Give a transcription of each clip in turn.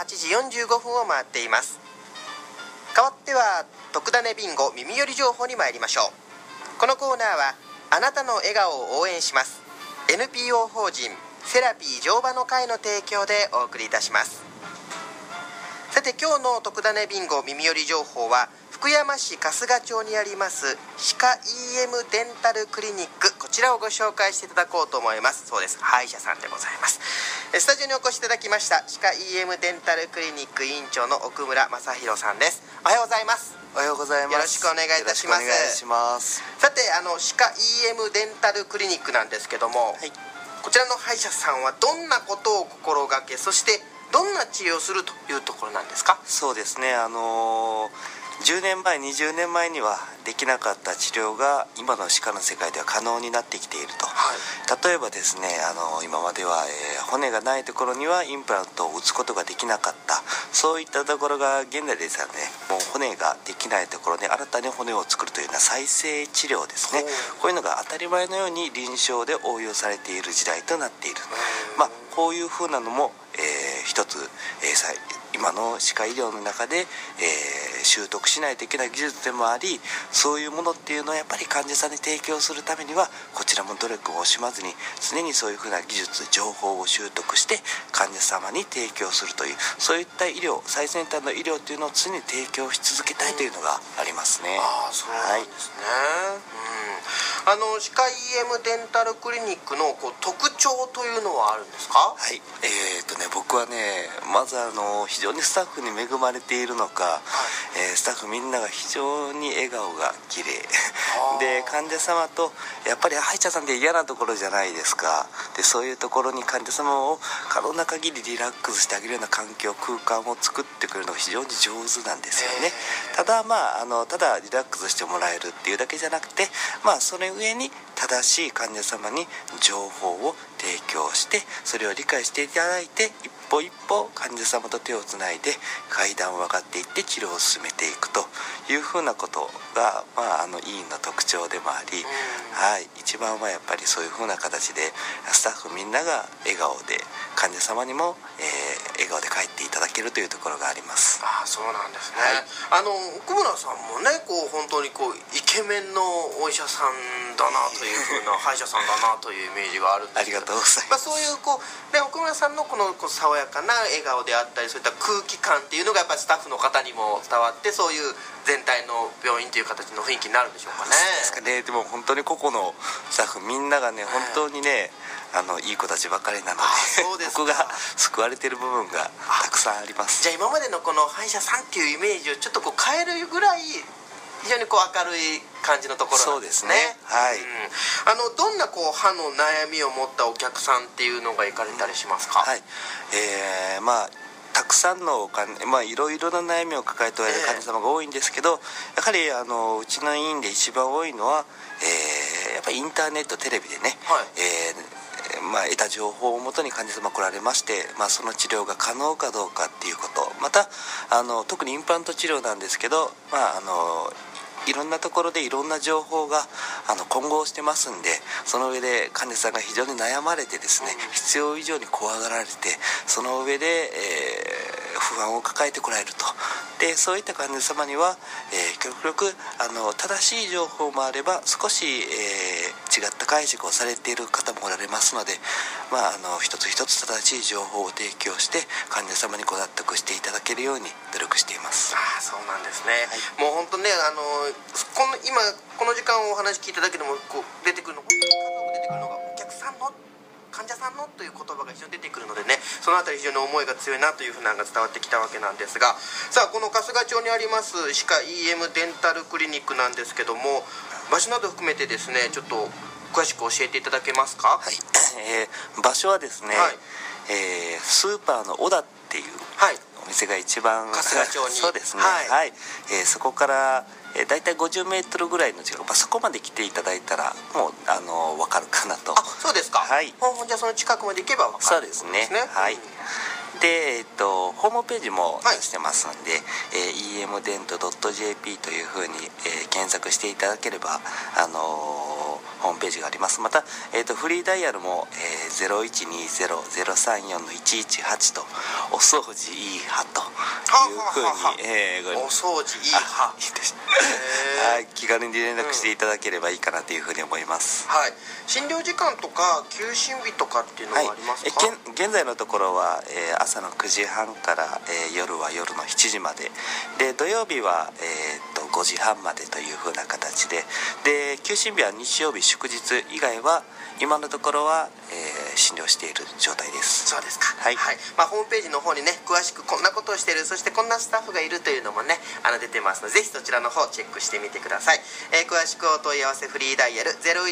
8時45分を回っています。代わっては特ダネビンゴ耳寄り情報に参りましょう。このコーナーはあなたの笑顔を応援します NPO 法人セラピー乗馬の会の提供でお送りいたします。さて今日の特ダネビンゴ耳寄り情報は福山市春日町にあります歯科 EM デンタルクリニック、こちらをご紹介していただこうと思います。そうです、歯医者さんでございます。スタジオにお越しいただきました歯科 EM デンタルクリニック委員長の奥村正弘さんです。おはようございます。 おはようございます。 よろしくお願いいたします。 よろしくお願いします。 さて歯科 EM デンタルクリニックなんですけども、はい、こちらの歯医者さんはどんなことを心がけ、そしてどんな治療をするというところなんですか？ そうですね、10年前20年前にはできなかった治療が今の歯科の世界では可能になってきていると、はい、例えばですね今までは、骨がないところにはインプラントを打つことができなかった、そういったところが現代ですよね、もう骨ができないところに新たに骨を作るというような再生治療ですね、こういうのが当たり前のように臨床で応用されている時代となっている。こういうふうなのも、一つ、今の歯科医療の中で、習得しないといけない技術でもあり、そういうものっていうのをやっぱり患者さんに提供するためにはこちらも努力を惜しまずに常にそういうふうな技術情報を習得して患者様に提供するという、そういった医療、最先端の医療というのを常に提供し続けたいというのがありますね。 そうなんですね、はい、歯科 EM デンタルクリニックの特徴というのはあるんですか？ はい、僕はね、まず非常にスタッフに恵まれているのか、スタッフみんなが非常に笑顔が綺麗で、患者様とやっぱり歯医者さんって嫌なところじゃないですか。でそういうところに患者様を可能な限りリラックスしてあげるような環境空間を作ってくれるのが非常に上手なんですよね。ただただリラックスしてもらえるっていうだけじゃなくて、それ上に正しい患者様に情報を提供してそれを理解していただいて、一歩一歩患者様と手をつないで階段を上がっていって治療を進めていくというふうなことが、医院の特徴でもあり、一番はやっぱりそういうふうな形でスタッフみんなが笑顔で患者様にも、笑顔で帰っていただけるというところがあります。 そうなんですね、奥村さんもね本当にイケメンのお医者さんだなというふうな歯医者さんだなというイメージがあるんですけどありがとうございます。 そういう奥村さんのこの爽やかな笑顔であったり、そういった空気感っていうのがやっぱりスタッフの方にも伝わって、そういう全体の病院という形の雰囲気になるんでしょうかね。 そうですかね。でも本当に個々のスタッフみんながね、本当にねいい子たちばかりなので、僕が救われている部分がたくさんあります。 じゃあ今までのこの歯医者さんっていうイメージをちょっと変えるぐらい非常に明るい感じのところなんですね。 そうですね、はい、 どんな歯の悩みを持ったお客さんっていうのが行かれたりしますか？ はい、たくさんのいろいろな悩みを抱えておられる患者様が多いんですけど、やはりうちの医院で一番多いのは、やっぱりインターネットテレビでね、得た情報をもとに患者様来られまして、その治療が可能かどうかっていうこと、また特にインプラント治療なんですけど、いろんなところでいろんな情報が混合してますんで、その上で患者さんが非常に悩まれてですね、必要以上に怖がられて、その上で、不安を抱えてこられると。でそういった患者様には、極力正しい情報もあれば少し、違った解釈をされている方もおられますので、一つ一つ正しい情報を提供して患者様にご納得していただけるように努力しています。 そうなんですね、もう本当ね今この時間お話聞いただけでも出てくるのがお客さんの患者さんのという言葉が非常に出てくるのでね、そのあたり非常に思いが強いなというふうなのが伝わってきたわけなんですが、さあこの春日町にあります歯科 EM デンタルクリニックなんですけども、場所など含めてですねちょっと詳しく教えていただけますか？ はい、場所はですね、スーパーの小田っていうお店が一番春日町にそうですね、そこからだいたい50メートルぐらいの近く、そこまで来ていただいたらもう分かるかなと。 そうですか。 はい。 じゃあその近くまで行けば分かる。 そうですね。はい。で、ホームページも出してますんで、emdent.jp というふうに、検索していただければホホームページがあります。また、フリーダイヤルも、0120-034-118とお掃除いい派というふうに、 お掃除いい派いいですはい、気軽に連絡していただければいいかなというふうに思います。 はい、診療時間とか休診日とかっていうのはありますか？ 現在のところは、朝の9時半から、夜は夜の7時までで、土曜日は、5時半までというふうな形で、休診日は日曜日祝日以外は今のところは、診療している状態です。 そうですか。 はい、 ホームページの方にね、詳しくこんなことをしている、そしてこんなスタッフがいるというのもね、出てますので、ぜひそちらの方チェックしてみてください。詳しくお問い合わせフリーダイヤル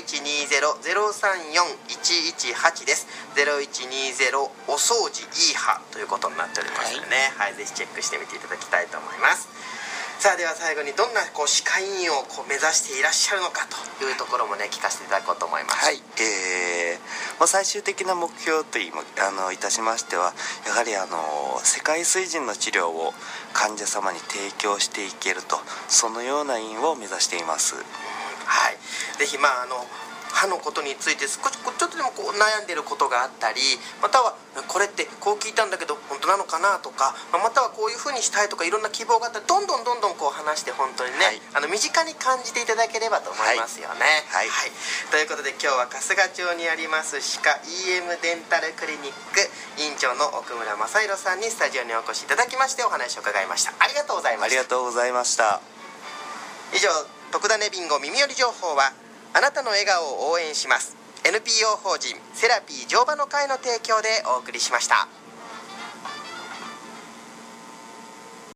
0120-034-118です。0120お掃除いい派ということになっておりますのでね、はい、ぜひチェックしてみていただきたいと思います。さあ、では最後にどんな歯科医院を目指していらっしゃるのかというところもね、聞かせていただこうと思います。 はい、最終的な目標といたしましては、やはり世界水準の治療を患者様に提供していけると、そのような院を目指しています。 はい、ぜひ歯のことについて少しちょっとでも悩んでいることがあったり、またはこれってこう聞いたんだけど本当なのかなとか、またはこういうふうにしたいとか、いろんな希望があったらどんどん話して本当にね、身近に感じていただければと思いますよね。はい、ということで今日は春日町にあります歯科 EM デンタルクリニック院長の奥村正弘さんにスタジオにお越しいただきましてお話を伺いました。ありがとうございました。 ありがとうございました。 以上、特ダネビンゴ耳寄り情報はあなたの笑顔を応援します NPO 法人セラピー乗馬の会の提供でお送りしました。